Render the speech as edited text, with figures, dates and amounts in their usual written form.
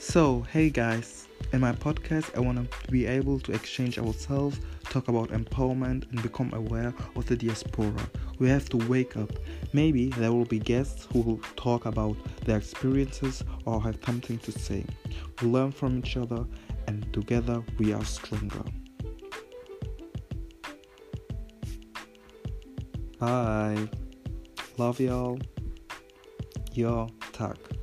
So, hey guys, in my podcast, I want to be able to exchange ourselves, talk about empowerment, and become aware of the diaspora. We have to wake up. Maybe there will be guests who will talk about their experiences or have something to say. We learn from each other, and together we are stronger. Bye. Love y'all. Your Tag.